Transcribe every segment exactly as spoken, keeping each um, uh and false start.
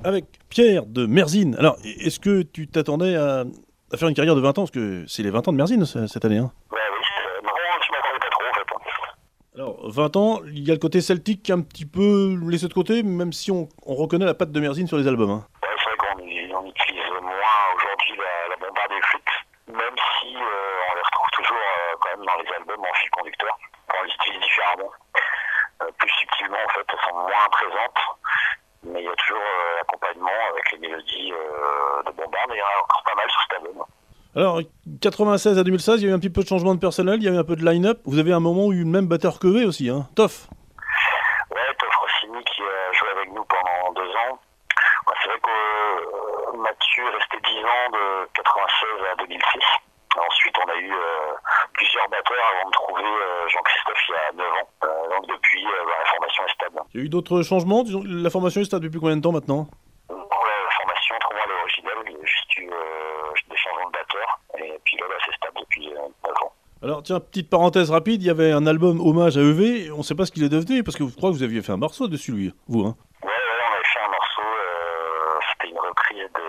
avec Pierre de Merzine. Alors, est-ce que tu t'attendais à, à faire une carrière de vingt ans? Parce que c'est les vingt ans de Merzine cette année. Hein. Ouais, oui, euh, non, je m'attendais pas trop en fait. Alors, vingt ans, il y a le côté celtique qui est un petit peu laissé de côté, même si on, on reconnaît la patte de Merzine sur les albums. Hein. Ouais, c'est vrai qu'on on utilise moins aujourd'hui la, la bombarde des flûtes, même si euh, on les retrouve toujours euh, quand même dans les albums en fil conducteur. On les utilise différemment, euh, plus subtilement en fait, elles sont moins présentes. Mais il y a toujours euh, l'accompagnement avec les mélodies euh, de bombarde, et il y en a encore pas mal sur cet album. Alors, quatre-vingt-seize à deux mille seize, il y a eu un petit peu de changement de personnel, il y a eu un peu de line-up. Vous avez un moment où il y a eu le même batteur que V aussi, hein, Toff. Ouais, Toff Rossini qui a joué avec nous pendant deux ans. Ouais, c'est vrai que euh, Mathieu est resté dix ans de quatre-vingt-seize à deux mille six. Ensuite, on a eu euh, plusieurs batteurs avant de trouver euh, Jean-Christophe il y a neuf ans. Euh, donc depuis, euh, bah, la formation est stable. Il y a eu d'autres changements, disons, la formation est stable depuis combien de temps maintenant? Ouais, la formation, autrement, elle est originale. Il y a juste eu euh, des changements de batteurs. Et puis là, bah, c'est stable depuis euh, neuf ans. Alors tiens, petite parenthèse rapide, il y avait un album hommage à E V, on ne sait pas ce qu'il est devenu, parce que je crois que vous aviez fait un morceau dessus, lui, vous, hein. Ouais, ouais, on avait fait un morceau, euh, c'était une reprise de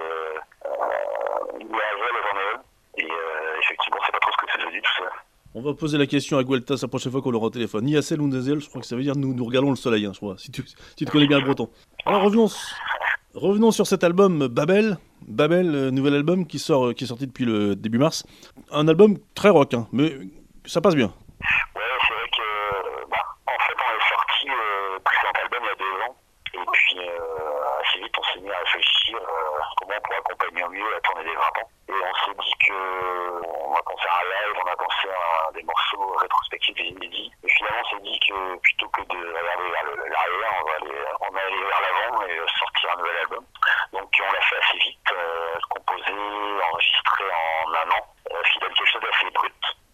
euh, Yavel Van Halen, et euh, effectivement, c'est pas trop ce que c'est devenu tout ça. On va poser la question à Gueltas la prochaine fois qu'on l'aura au téléphone. Niacel ou Nezel, je crois que ça veut dire nous, nous regalons le soleil, hein, je crois, si tu, si tu connais bien le breton. Alors revenons, revenons sur cet album Babel, Babel, euh, nouvel album qui, sort, euh, qui est sorti depuis le début mars. Un album très rock, hein, mais ça passe bien. Ouais, c'est vrai que, bah, en fait, on est sorti le précédent album il y a deux ans, et puis euh, assez vite, on s'est mis à réfléchir euh, comment on pourrait accompagner au mieux la tournée des vingt ans. Et on s'est dit que on a pensé à un live, on a pensé à des morceaux rétrospectifs et inédits. Et finalement, on s'est dit que plutôt que de regarder vers le- l'arrière, on va aller, on va aller vers l'avant et sortir un nouvel album. Donc on l'a fait assez vite, euh, composé, enregistré en un an, euh, fidèle quelque chose d'assez brut,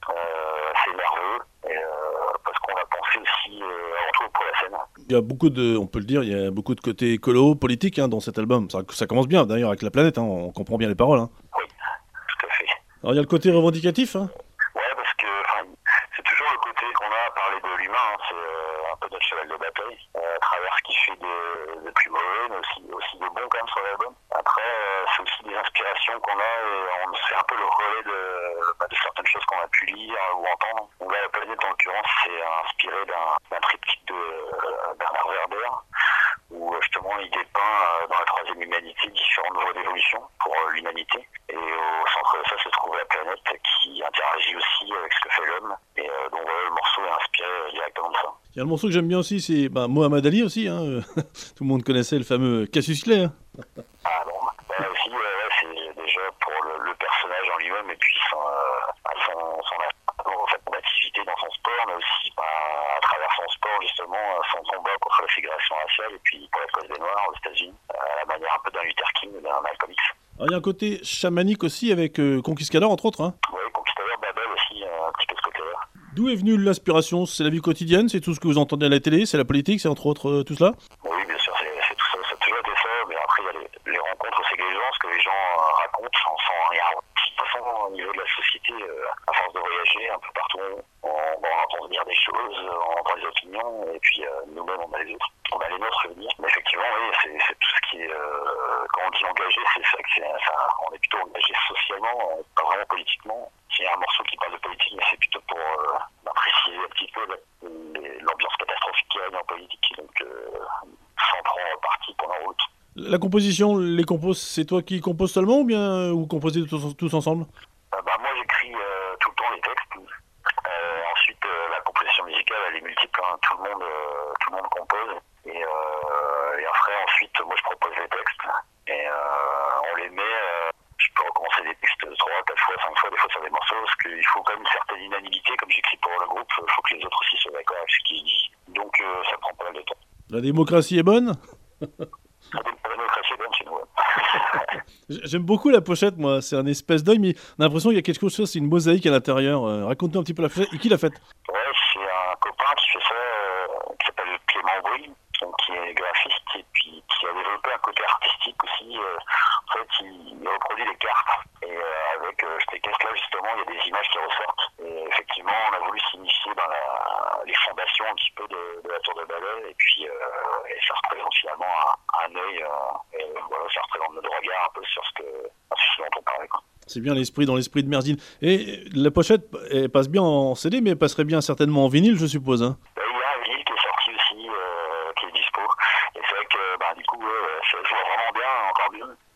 euh, assez nerveux, et, euh, parce qu'on a pensé aussi euh, avant tout pour la scène. Il y a beaucoup de, on peut le dire, il y a beaucoup de côté écolo, politique hein, dans cet album. Ça, ça commence bien d'ailleurs avec la planète, hein, on comprend bien les paroles. Hein. Oui, tout à fait. Alors il y a le côté revendicatif. Hein. Ouais, parce que enfin, c'est toujours le côté qu'on a à parler de l'humain, hein, c'est euh, un peu notre cheval de bataille, euh, à travers ce qui fait de, de plus mauvais, mais aussi, aussi de bon quand même sur l'album. Après, euh, c'est aussi des inspirations qu'on a et on fait un peu le relais de, bah, de certaines choses qu'on a pu lire ou entendre. Donc là, la planète, en l'occurrence, c'est inspiré d'un, d'un triptyque de euh, Bernard Werber, où justement il dépeint euh, dans la troisième humanité différentes voies d'évolution pour euh, l'humanité. Et au centre de ça se trouve la planète qui interagit aussi avec ce que fait l'homme. Et euh, donc voilà, le morceau est inspiré euh, directement de ça. Il y a le morceau que j'aime bien aussi, c'est bah, Mohamed Ali aussi. Hein. Tout le monde connaissait le fameux Cassius Clay. Hein. Ah bon, bah, aussi, ouais, ouais, c'est déjà pour le, le personnage en lui-même et puis son, euh, son, son, en fait, son activité dans son sport, mais aussi bah, à travers son sport justement, son combat contre la ségrégation raciale et puis pour la cause des Noirs aux États-Unis, à la manière un peu d'un Luther King ou d'un Malcolm X. Alors, il y a un côté chamanique aussi avec euh, Conquistador entre autres. Hein. Oui, Conquistador, Babel aussi, euh, un petit peu ce côté-là. D'où est venue l'inspiration? C'est la vie quotidienne, c'est tout ce que vous entendez à la télé, c'est la politique, c'est entre autres euh, tout cela? Oui, bien sûr, c'est, c'est tout ça, ça a toujours été ça, mais après il y a les, les rencontres aussi avec les gens, ce que les gens euh, racontent sans, sans rien. De toute façon, au niveau de la société, euh, à force de voyager un peu partout, on, on entend dire des choses, on entend des opinions, et puis euh, nous-mêmes on a les autres. On a les nôtres, je veux dire. Mais effectivement, oui, c'est, c'est tout ce qui est, euh, quand on dit engagé, c'est ça que c'est, ça, on est plutôt engagé socialement, pas vraiment politiquement. C'est un morceau qui parle de politique, mais c'est plutôt pour euh, apprécier un petit peu l'ambiance catastrophique qu'il y a en politique, donc euh, sans prendre parti pour la route. La composition, les composes, c'est toi qui composes seulement ou bien euh, vous composez tous, tous ensemble? euh, bah, Moi j'écris euh, tout le temps les textes. Euh, ensuite euh, la composition musicale elle est multiple, hein. tout, le monde, euh, tout le monde compose. Et, euh, et après ensuite moi je propose les textes et euh, on les met. Euh, je peux recommencer des textes trois, quatre fois, cinq fois, des fois sur des morceaux, parce qu'il faut quand même une certaine unanimité, comme j'écris pour le groupe, il faut que les autres aussi soient d'accord avec ce qu'il dit. Donc euh, ça prend pas mal de temps. La démocratie est bonne? La démocratie est bonne chez nous. Ouais. J'aime beaucoup la pochette, moi, c'est un espèce d'œil, mais on a l'impression qu'il y a quelque chose, c'est une mosaïque à l'intérieur. Euh, raconte-nous un petit peu la pochette, et qui l'a faite? Ouais, c'est un copain qui fait ça, euh, qui s'appelle Clément Bouy, donc qui est graphiste et puis qui a développé un côté artistique aussi. Euh, en fait, il, il reproduit les cartes et euh, avec euh, ces caisses-là, justement, il y a des images qui ressortent. Et effectivement, on a voulu s'initier dans la, les fondations un petit peu de, de la Tour de Babel et puis euh, et ça représente finalement un, un œil. Euh, et voilà. ça représente notre regard un peu sur ce, que, sur ce dont on parlait, quoi. C'est bien l'esprit dans l'esprit de Merzine. Et la pochette, elle passe bien en C D, mais elle passerait bien certainement en vinyle, je suppose. Hein. Il y a un vinyle qui est sorti aussi, euh, qui est dispo. Et c'est vrai que, bah, du coup, ouais, je vois vraiment bien, encore mieux.